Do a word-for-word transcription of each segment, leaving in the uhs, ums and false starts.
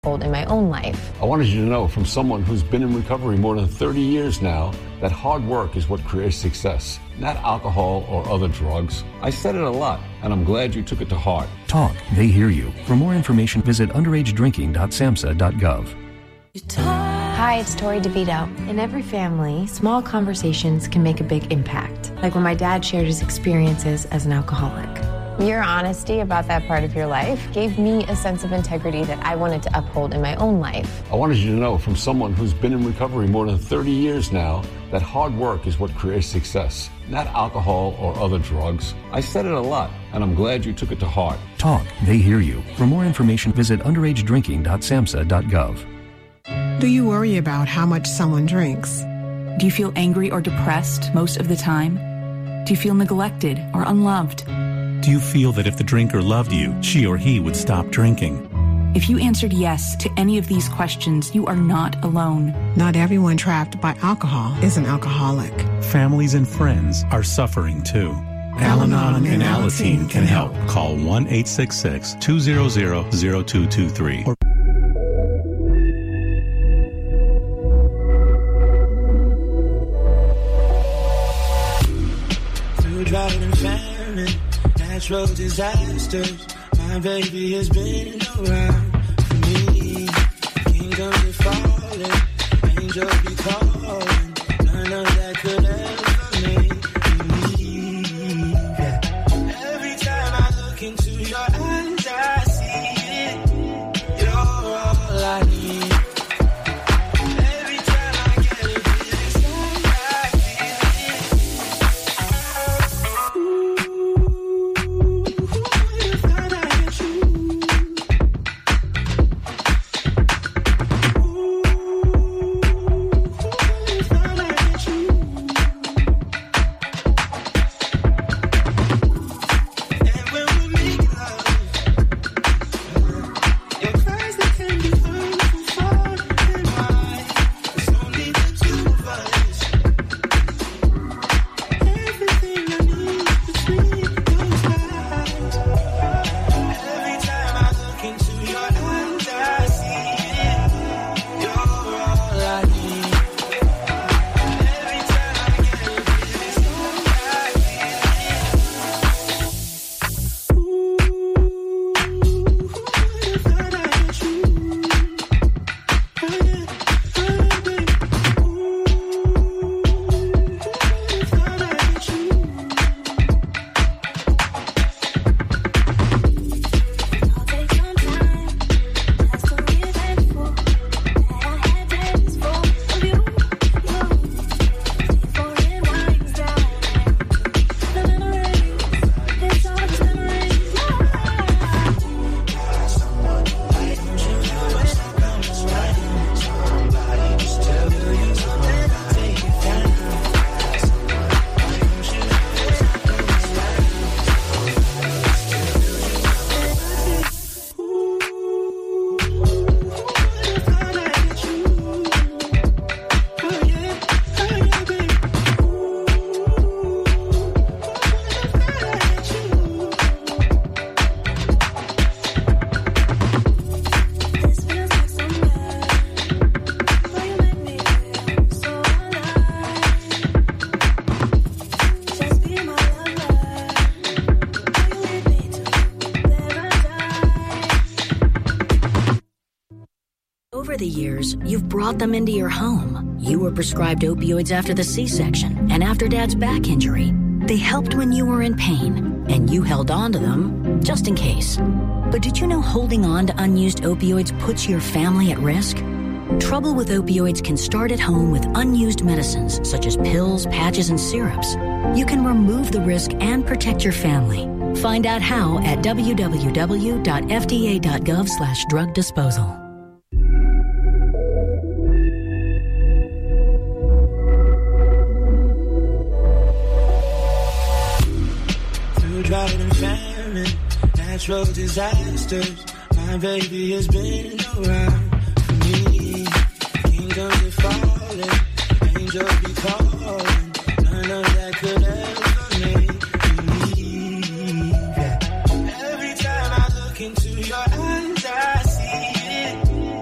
in my own life. I wanted you to know from someone who's been in recovery more than thirty years now that hard work is what creates success, not alcohol or other drugs. I said it a lot, and I'm glad you took it to heart. Talk, they hear you. For more information, visit underage drinking dot samhsa dot gov. Hi, it's Tori DeVito. In every family, small conversations can make a big impact. Like when my dad shared his experiences as an alcoholic. Your honesty about that part of your life gave me a sense of integrity that I wanted to uphold in my own life. I wanted you to know from someone who's been in recovery more than thirty years now that hard work is what creates success, not alcohol or other drugs. I said it a lot, and I'm glad you took it to heart. Talk, they hear you. For more information, visit underage drinking dot samhsa dot gov. Do you worry about how much someone drinks? Do you feel angry or depressed most of the time? Do you feel neglected or unloved? Do you feel that if the drinker loved you, she or he would stop drinking? If you answered yes to any of these questions, you are not alone. Not everyone trapped by alcohol is an alcoholic. Families and friends are suffering too. Al-Anon and Alateen can help. Call one eight six six, two zero zero, zero two two three. Or driving famine, natural disasters. My baby has been around for me. Kingdoms are falling, angels be calling. None of that could ever make me. Yeah. Every time I look into your eyes, I see it. You're all I need. You've brought them into your home. You were prescribed opioids after the C-section and after Dad's back injury. They helped when you were in pain, and you held on to them just in case. But did you know holding on to unused opioids puts your family at risk? Trouble with opioids can start at home with unused medicines such as pills, patches, and syrups. You can remove the risk and protect your family. Find out how at w w w dot f d a dot gov slash drug disposal. Driving famine, natural disasters. My baby has been around for me. Kingdoms are falling, angels be calling. None of that could ever make me. Yeah. Every time I look into your eyes, I see it.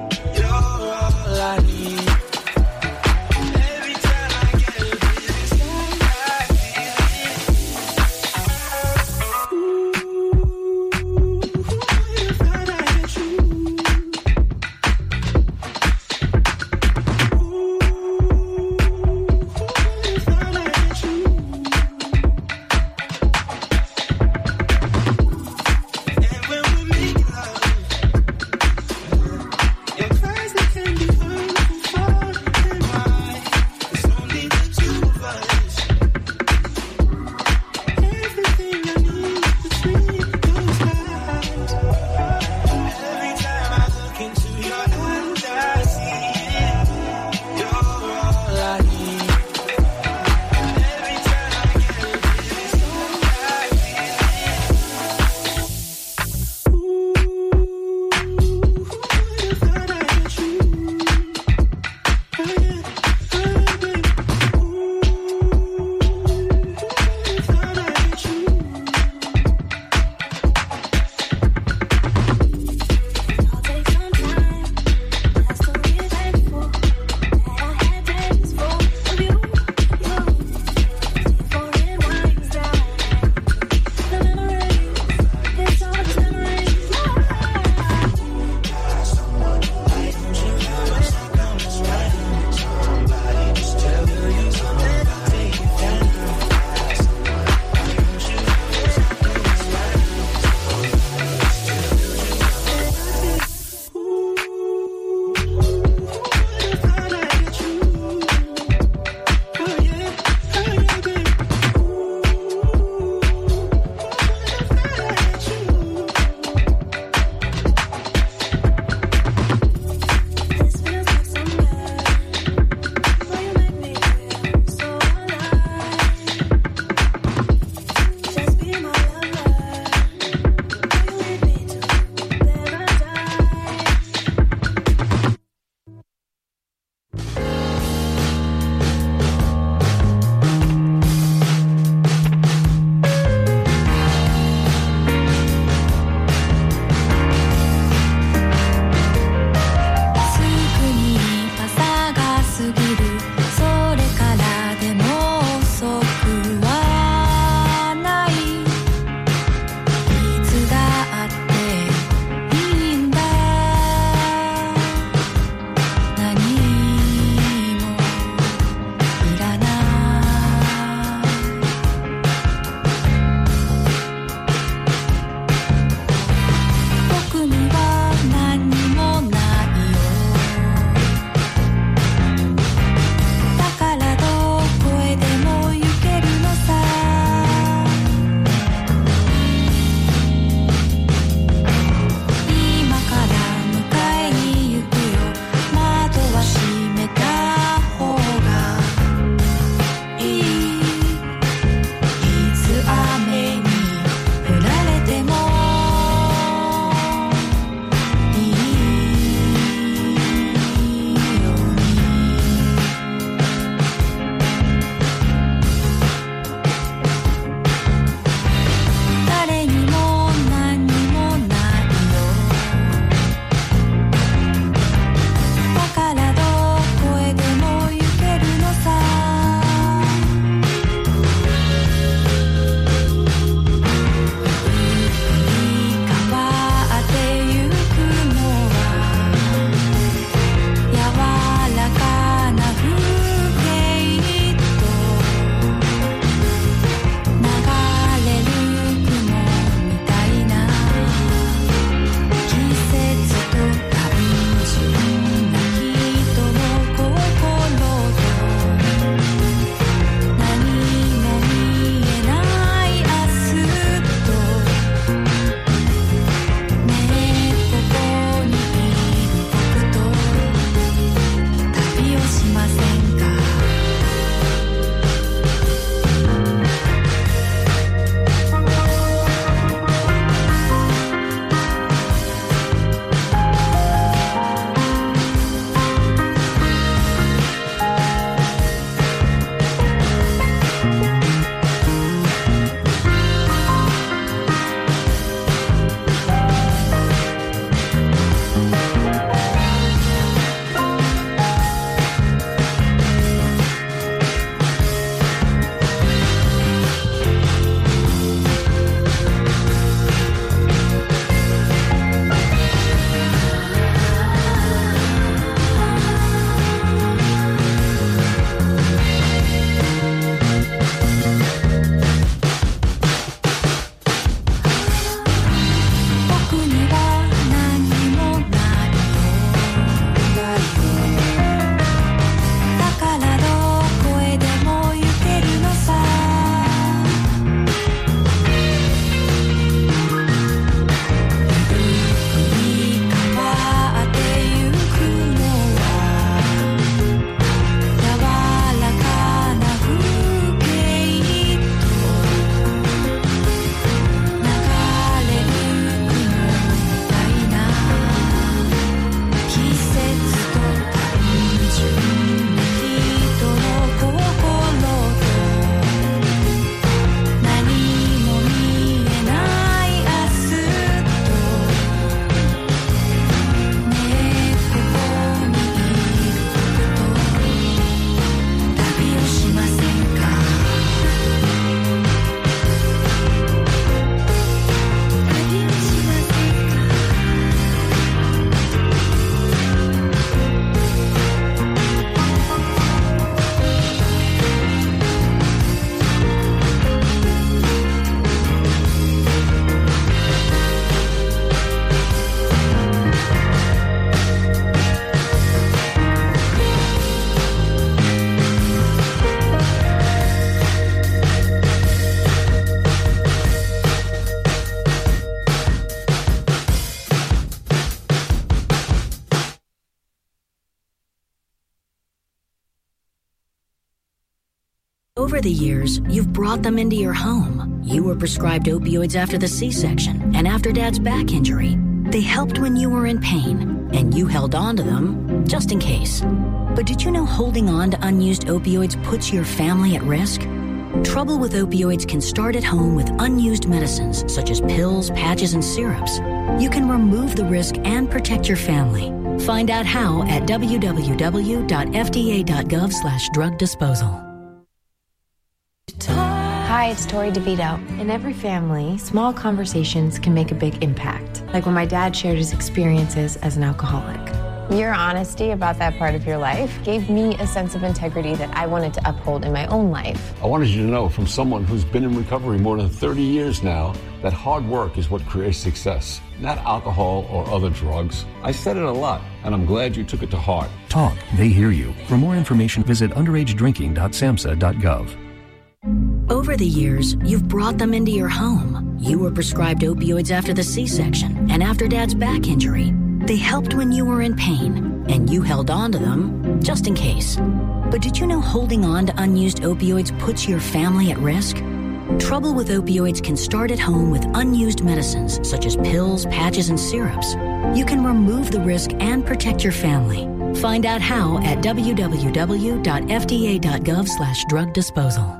Over the years, you've brought them into your home. You were prescribed opioids after the C-section and after Dad's back injury. They helped when you were in pain, and you held on to them just in case. But did you know holding on to unused opioids puts your family at risk? Trouble with opioids can start at home with unused medicines such as pills, patches, and syrups. You can remove the risk and protect your family. Find out how at w w w dot f d a dot gov slash drug disposal. Hi, it's Tori DeVito. In every family, small conversations can make a big impact. Like when my dad shared his experiences as an alcoholic. Your honesty about that part of your life gave me a sense of integrity that I wanted to uphold in my own life. I wanted you to know from someone who's been in recovery more than thirty years now that hard work is what creates success, not alcohol or other drugs. I said it a lot, and I'm glad you took it to heart. Talk, they hear you. For more information, visit underage drinking dot samhsa dot gov. Over the years, you've brought them into your home. You were prescribed opioids after the C-section and after Dad's back injury. They helped when you were in pain, and you held on to them just in case. But did you know holding on to unused opioids puts your family at risk? Trouble with opioids can start at home with unused medicines such as pills, patches, and syrups. You can remove the risk and protect your family. Find out how at w w w dot f d a dot gov slash drug disposal.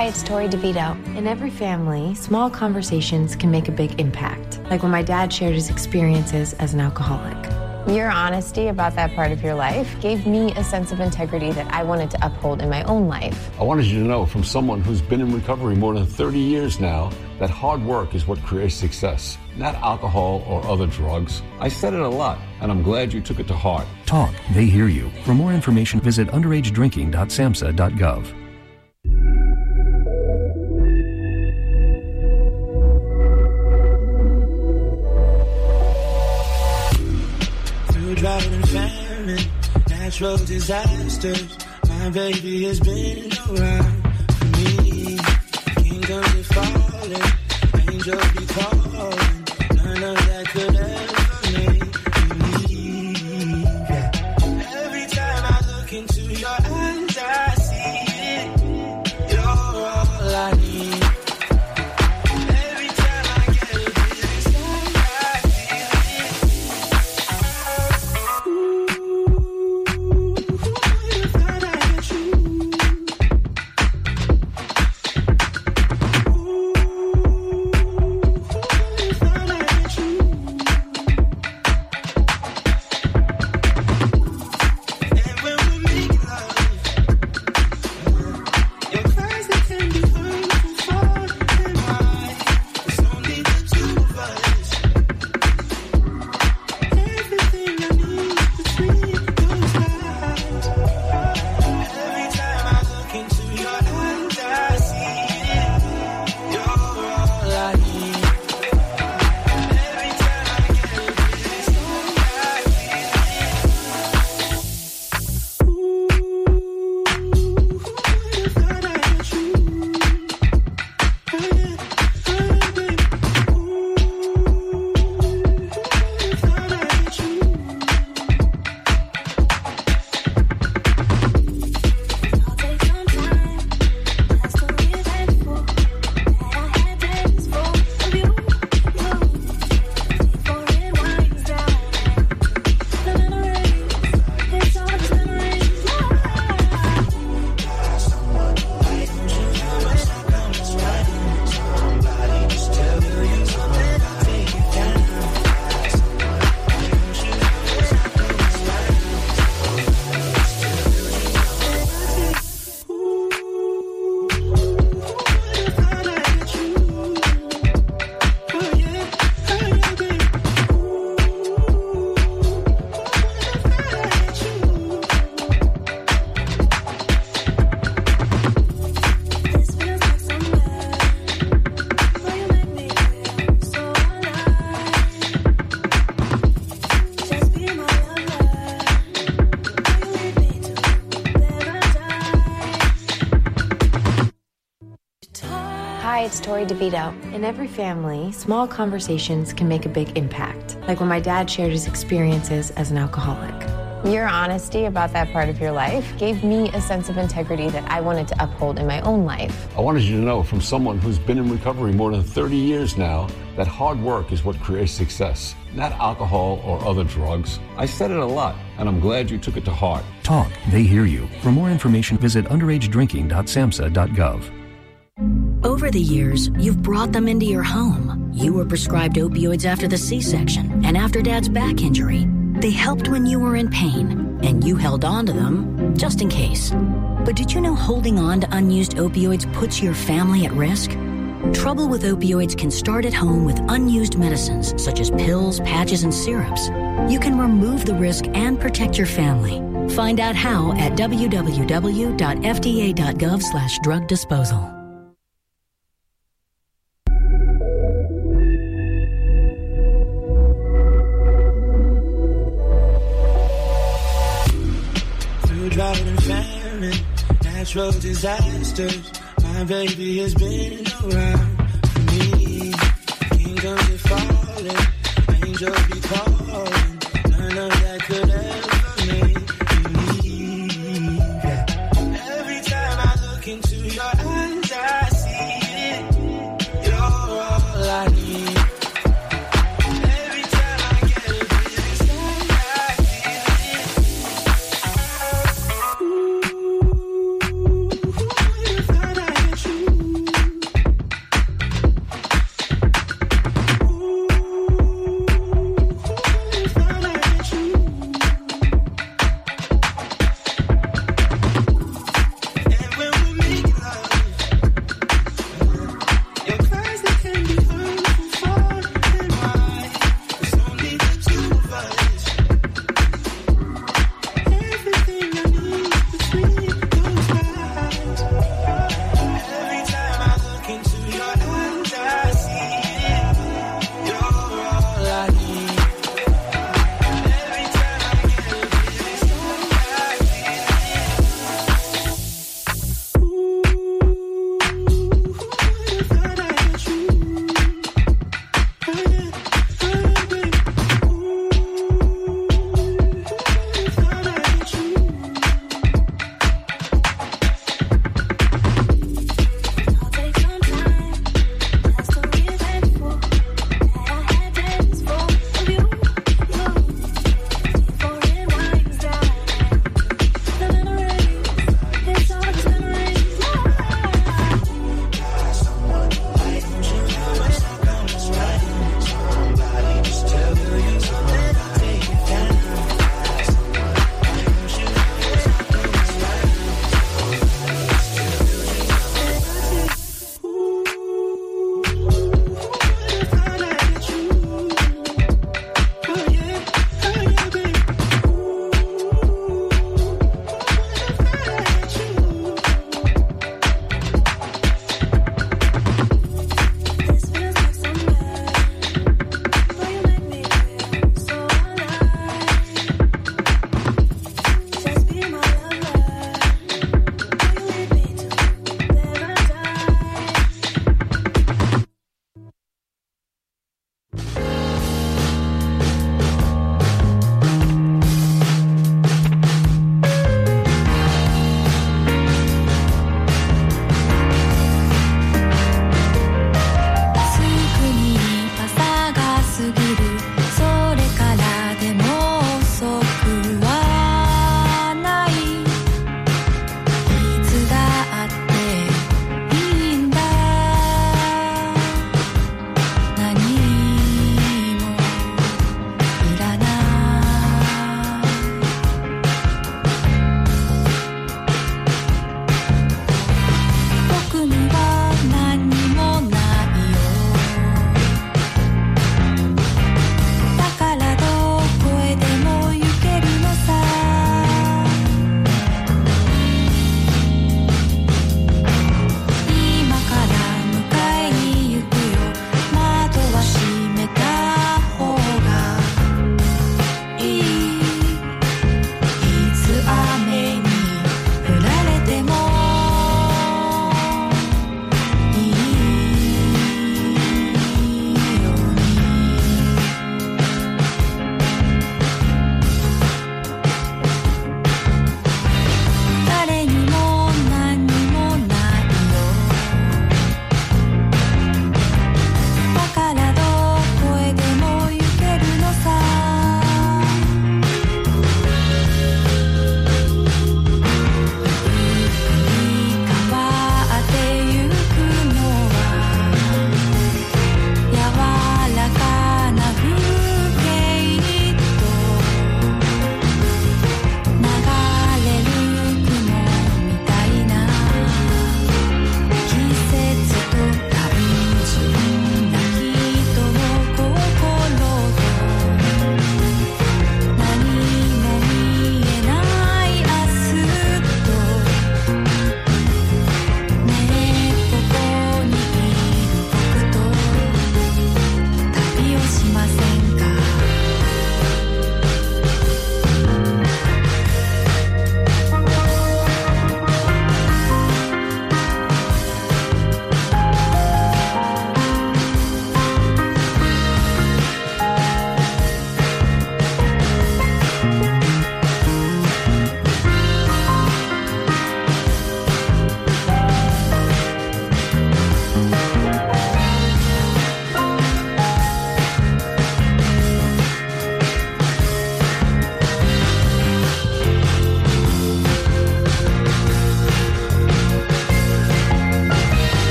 Hi, it's Tori DeVito. In every family, small conversations can make a big impact. Like when my dad shared his experiences as an alcoholic. Your honesty about that part of your life gave me a sense of integrity that I wanted to uphold in my own life. I wanted you to know from someone who's been in recovery more than thirty years now that hard work is what creates success, not alcohol or other drugs. I said it a lot, and I'm glad you took it to heart. Talk, they hear you. For more information, visit underage drinking dot samhsa dot gov. Drought and famine, natural disasters. My baby has been around for me. Kingdoms are falling, angels be calling. None of that could ever make me. Every time I look into your eyes, I see it. You're all I need. Every time I get a bit inside, I feel it. Hi, it's Tori DeVito. In every family, small conversations can make a big impact. Like when my dad shared his experiences as an alcoholic. Your honesty about that part of your life gave me a sense of integrity that I wanted to uphold in my own life. I wanted you to know from someone who's been in recovery more than thirty years now that hard work is what creates success, not alcohol or other drugs. I said it a lot, and I'm glad you took it to heart. Talk, they hear you. For more information, visit underage drinking dot samhsa dot gov. Over the years, you've brought them into your home. You were prescribed opioids after the C-section and after Dad's back injury. They helped when you were in pain, and you held on to them just in case. But did you know holding on to unused opioids puts your family at risk? Trouble with opioids can start at home with unused medicines such as pills, patches, and syrups. You can remove the risk and protect your family. Find out how at w w w dot f d a dot gov slash drug disposal. Drought and famine, natural disasters. My baby has been around for me. Kingdoms are falling, angels be calling. None of that could ever make me. Every time I look into your eyes, I see it. You're all I need. Every time I get a bit inside, I feel it. Ooh, if I had you.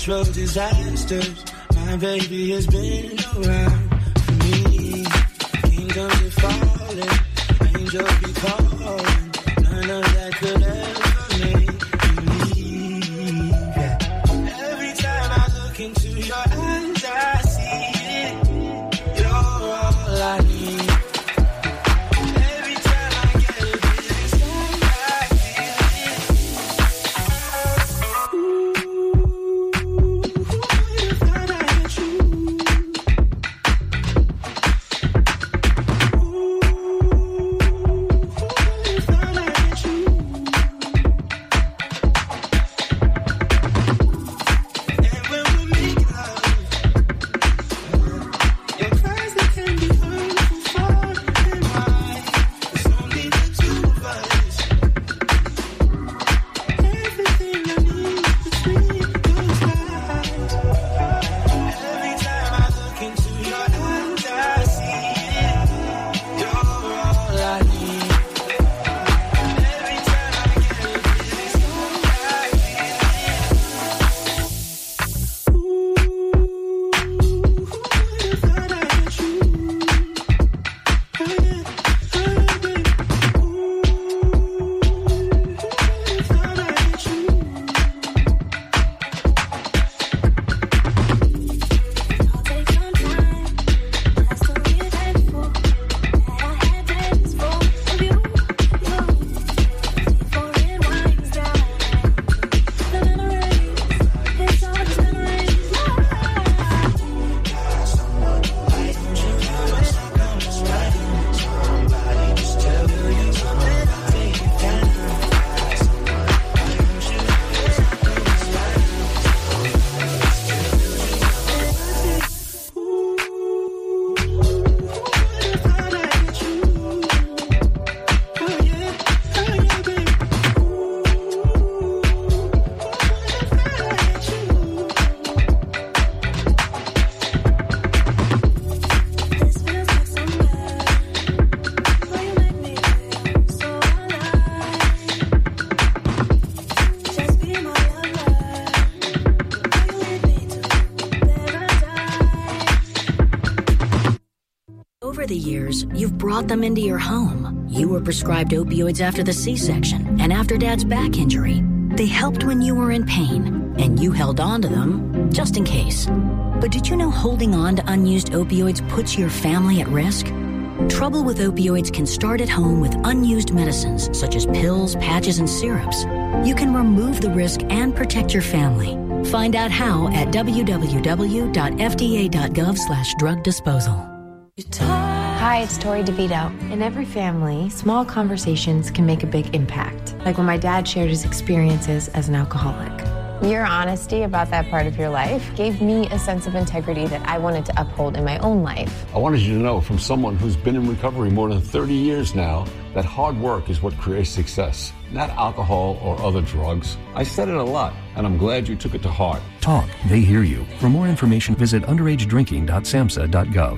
natural disasters. My baby has been around for me. Kingdoms are falling, angels be calling. None of that could ever make me leave. Yeah. Every time I look into your eyes, I see it. You're all I need. Every time I get a bit inside, I feel it. Ooh, who would have thought I'd get you? Over the years, you've brought them into your home. You were prescribed opioids after the C-section and after Dad's back injury. They helped when you were in pain, and you held on to them just in case. But did you know holding on to unused opioids puts your family at risk? Trouble with opioids can start at home with unused medicines such as pills, patches, and syrups. You can remove the risk and protect your family. Find out how at w w w dot f d a dot gov slash drug disposal. Hi, it's Tori DeVito. In every family, small conversations can make a big impact. Like when my dad shared his experiences as an alcoholic. Your honesty about that part of your life gave me a sense of integrity that I wanted to uphold in my own life. I wanted you to know from someone who's been in recovery more than thirty years now that hard work is what creates success, not alcohol or other drugs. I said it a lot, and I'm glad you took it to heart. Talk, they hear you. For more information, visit underage drinking dot samhsa dot gov.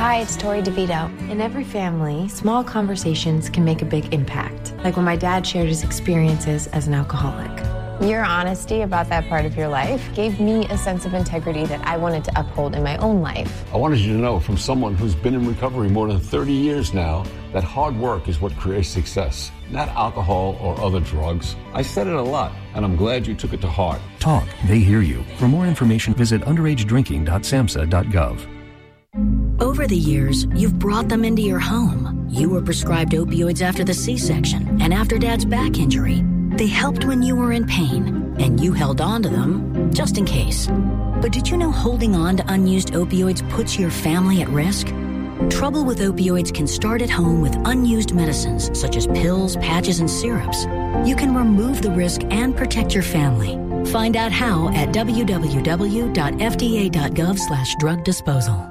Hi, it's Tori DeVito. In every family, small conversations can make a big impact. Like when my dad shared his experiences as an alcoholic. Your honesty about that part of your life gave me a sense of integrity that I wanted to uphold in my own life. I wanted you to know from someone who's been in recovery more than thirty years now that hard work is what creates success, not alcohol or other drugs. I said it a lot, and I'm glad you took it to heart. Talk, they hear you. For more information, visit underage drinking dot samhsa dot gov. Over the years, you've brought them into your home. You were prescribed opioids after the C-section and after Dad's back injury. They helped when you were in pain, and you held on to them just in case. But did you know holding on to unused opioids puts your family at risk? Trouble with opioids can start at home with unused medicines such as pills, patches, and syrups. You can remove the risk and protect your family. Find out how at w w w dot f d a dot gov slash drug disposal.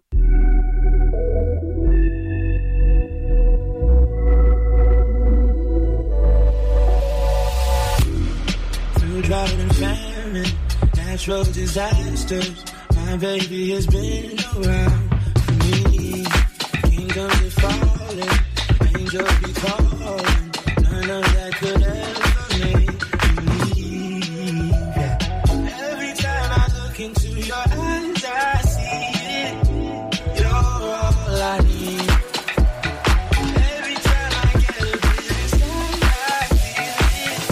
Drought and famine, natural disasters. My baby has been around for me. Kingdoms are falling, angels be calling. None of that could ever make me. Yeah. Every time I look into your eyes, I see it. You're all I need. Every time I get a bit inside, I feel it.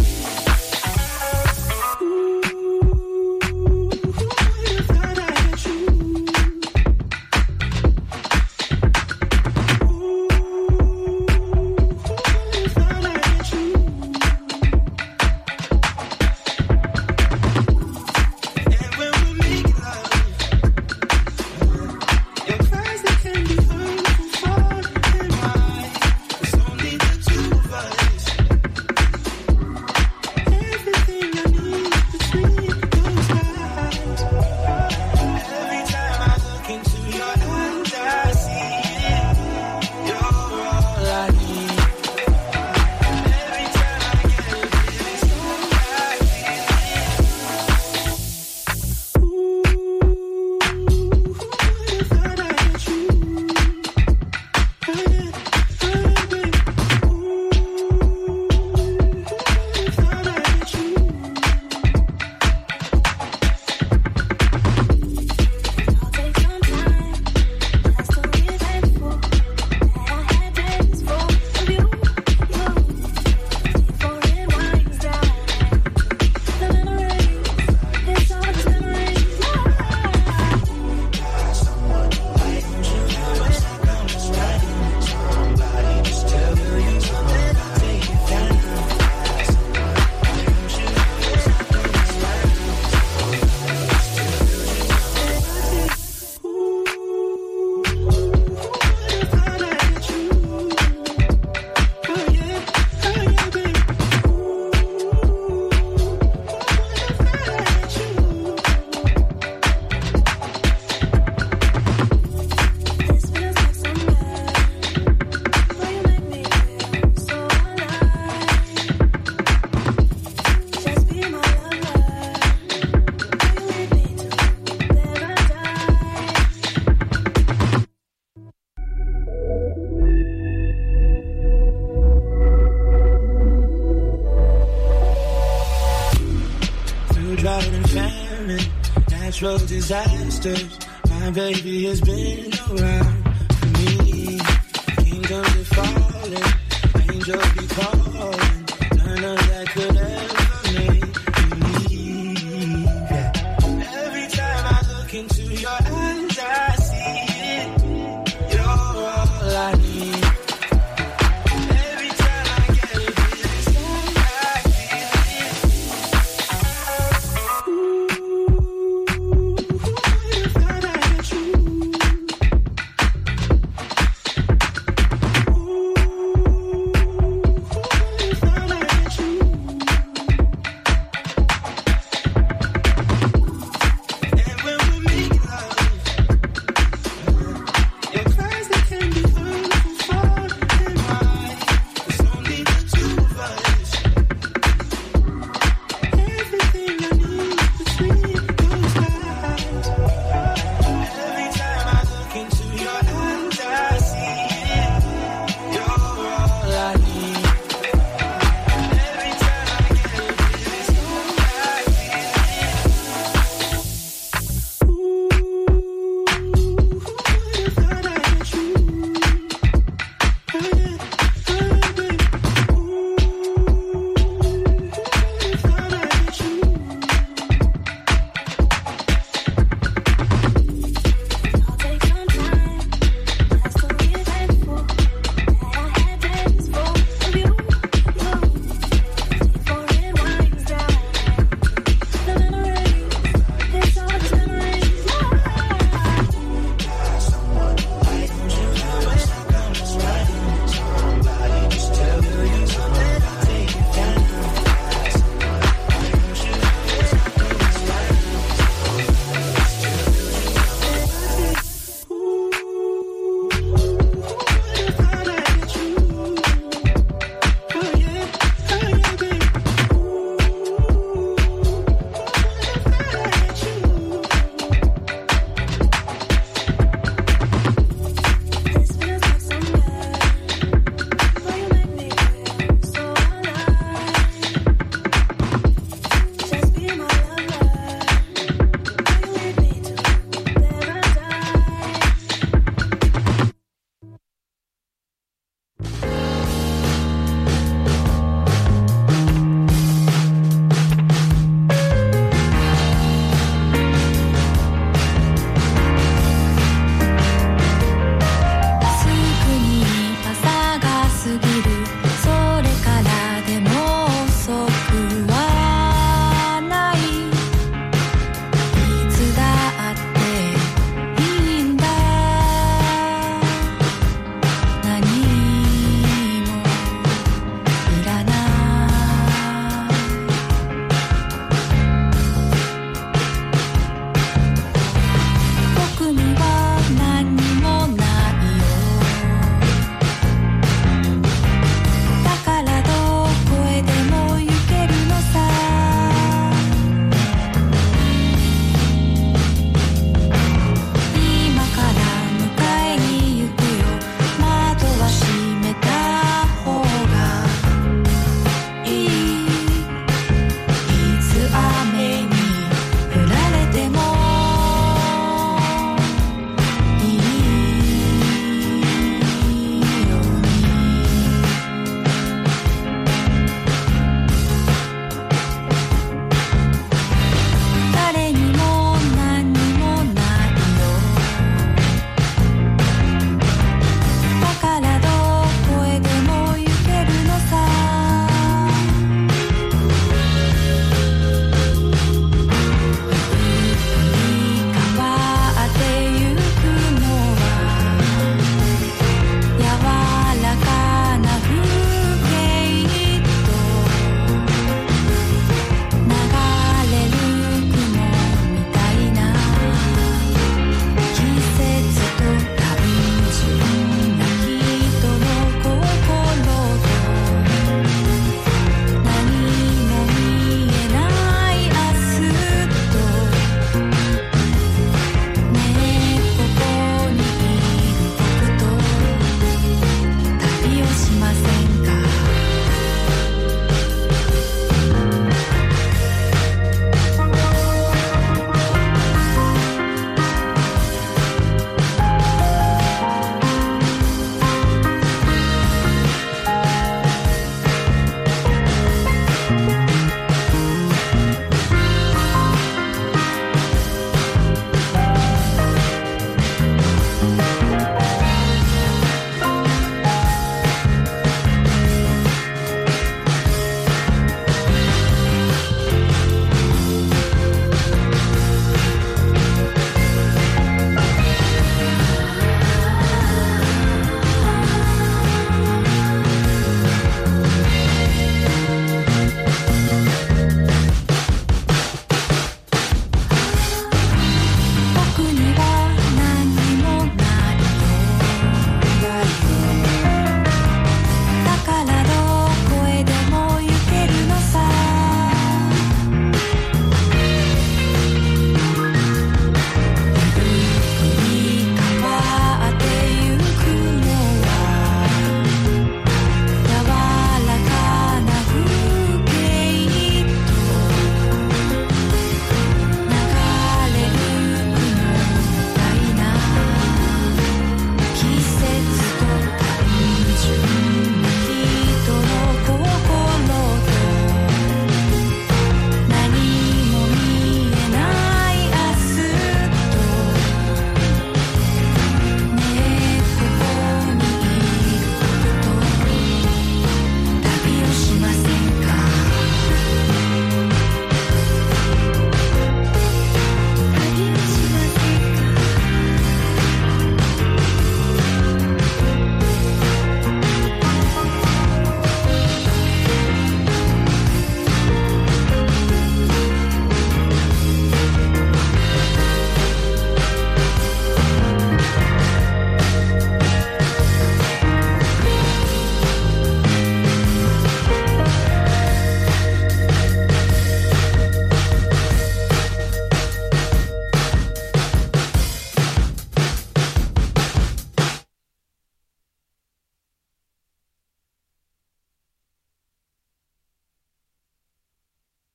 drought and famine, natural disasters. My baby has been around for me. Kingdoms are falling, angels be calling. None of that could ever make me leave. Yeah. Every time I look into your eyes, I see it. You're all I need. Every time I get a bit inside, I feel it. Ooh, if I had you,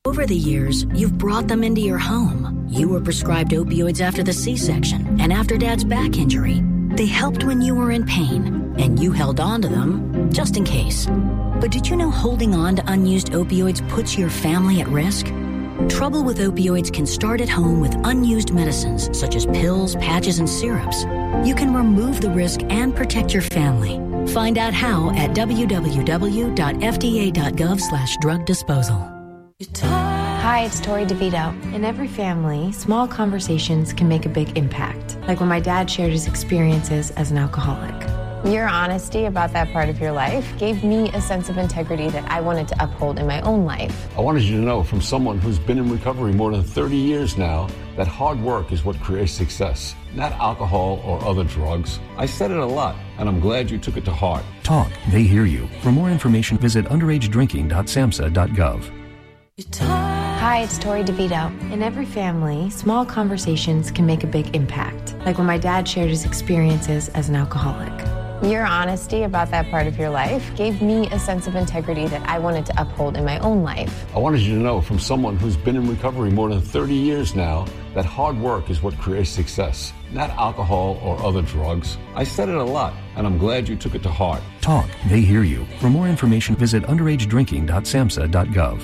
Over the years, you've brought them into your home. You were prescribed opioids after the C-section and after Dad's back injury. They helped when you were in pain, and you held on to them just in case. But did you know holding on to unused opioids puts your family at risk? Trouble with opioids can start at home with unused medicines such as pills, patches, and syrups. You can remove the risk and protect your family. Find out how at w w w dot f d a dot gov slash drug disposal. Hi, it's Tori DeVito. In every family, small conversations can make a big impact. Like when my dad shared his experiences as an alcoholic. Your honesty about that part of your life gave me a sense of integrity that I wanted to uphold in my own life. I wanted you to know from someone who's been in recovery more than thirty years now that hard work is what creates success, not alcohol or other drugs. I said it a lot, and I'm glad you took it to heart. Talk. They hear you. For more information, visit underage drinking dot samhsa dot gov. Hi, it's Tori DeVito. In every family, small conversations can make a big impact. Like when my dad shared his experiences as an alcoholic. Your honesty about that part of your life gave me a sense of integrity that I wanted to uphold in my own life. I wanted you to know from someone who's been in recovery more than thirty years now that hard work is what creates success, not alcohol or other drugs. I said it a lot, and I'm glad you took it to heart. Talk. They hear you. For more information, visit underage drinking dot samhsa dot gov.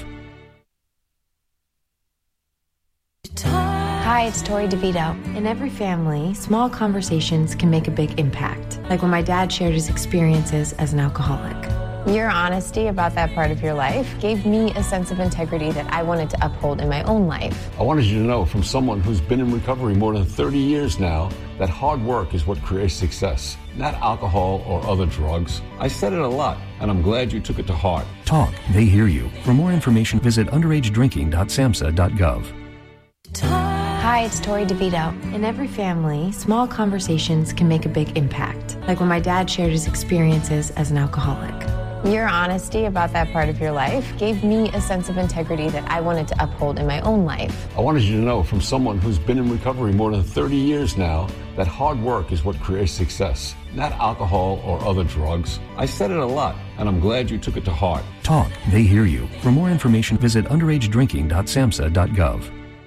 Hi, it's Tori DeVito. In every family, small conversations can make a big impact. Like when my dad shared his experiences as an alcoholic. Your honesty about that part of your life gave me a sense of integrity that I wanted to uphold in my own life. I wanted you to know from someone who's been in recovery more than thirty years now that hard work is what creates success, not alcohol or other drugs. I said it a lot, and I'm glad you took it to heart. Talk. They hear you. For more information, visit underage drinking dot samhsa dot gov. Hi, it's Tori DeVito. In every family, small conversations can make a big impact. Like when my dad shared his experiences as an alcoholic. Your honesty about that part of your life gave me a sense of integrity that I wanted to uphold in my own life. I wanted you to know from someone who's been in recovery more than thirty years now that hard work is what creates success, not alcohol or other drugs. I said it a lot, and I'm glad you took it to heart. Talk. They hear you. For more information, visit underage drinking dot samhsa dot gov.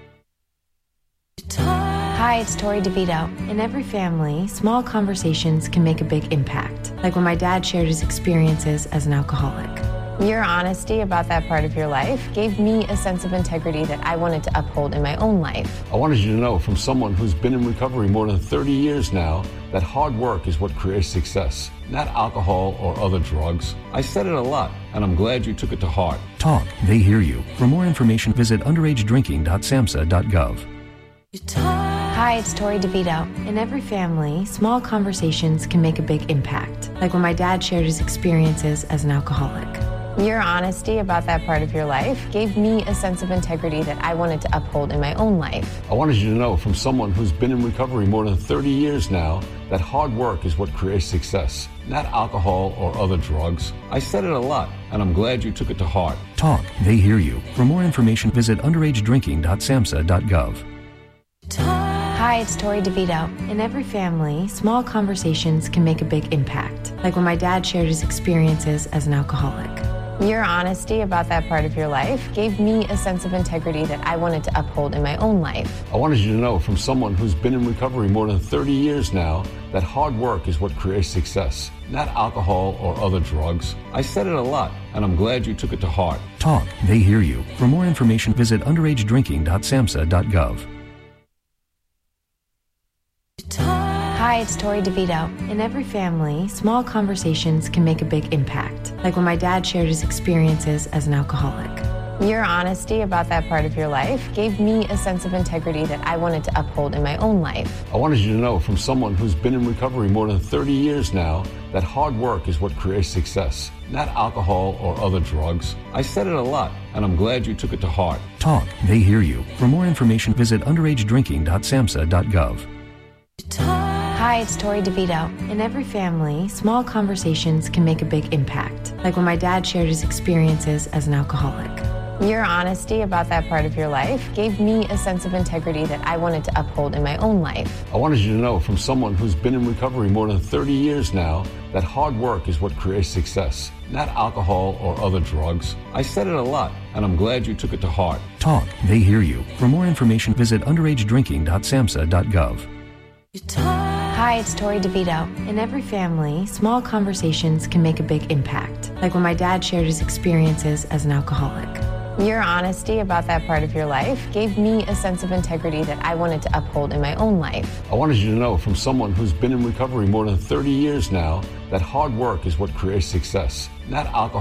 Hi, it's Tori DeVito. In every family, small conversations can make a big impact. Like when my dad shared his experiences as an alcoholic. Your honesty about that part of your life gave me a sense of integrity that I wanted to uphold in my own life. I wanted you to know from someone who's been in recovery more than thirty years now that hard work is what creates success, not alcohol or other drugs. I said it a lot, and I'm glad you took it to heart. Talk. They hear you. For more information, visit underage drinking dot samhsa dot gov. Hi, it's Tori DeVito. In every family, small conversations can make a big impact. Like when my dad shared his experiences as an alcoholic. Your honesty about that part of your life gave me a sense of integrity that I wanted to uphold in my own life. I wanted you to know from someone who's been in recovery more than thirty years now that hard work is what creates success, not alcohol or other drugs. I said it a lot, and I'm glad you took it to heart. Talk. They hear you. For more information, visit underage drinking dot samhsa dot gov. Hi, it's Tori DeVito. In every family, small conversations can make a big impact. Like when my dad shared his experiences as an alcoholic. Your honesty about that part of your life gave me a sense of integrity that I wanted to uphold in my own life. I wanted you to know from someone who's been in recovery more than thirty years now that hard work is what creates success, not alcohol or other drugs. I said it a lot, and I'm glad you took it to heart. Talk. They hear you. For more information, visit underage drinking dot samhsa dot gov. Hi, it's Tori DeVito. In every family, small conversations can make a big impact. Like when my dad shared his experiences as an alcoholic. Your honesty about that part of your life gave me a sense of integrity that I wanted to uphold in my own life. I wanted you to know from someone who's been in recovery more than thirty years now that hard work is what creates success, not alcohol or other drugs. I said it a lot, and I'm glad you took it to heart. Talk. They hear you. For more information, visit underage drinking dot samhsa dot gov. Hi, it's Tori DeVito. In every family, small conversations can make a big impact. Like when my dad shared his experiences as an alcoholic. Your honesty about that part of your life gave me a sense of integrity that I wanted to uphold in my own life. I wanted you to know from someone who's been in recovery more than thirty years now that hard work is what creates success, not alcohol or other drugs. I said it a lot, and I'm glad you took it to heart. Talk, they hear you. For more information, visit underage drinking dot samhsa dot gov. Hi, it's Tori DeVito. In every family, small conversations can make a big impact. Like when my dad shared his experiences as an alcoholic. Your honesty about that part of your life gave me a sense of integrity that I wanted to uphold in my own life. I wanted you to know from someone who's been in recovery more than thirty years now that hard work is what creates success, not alcohol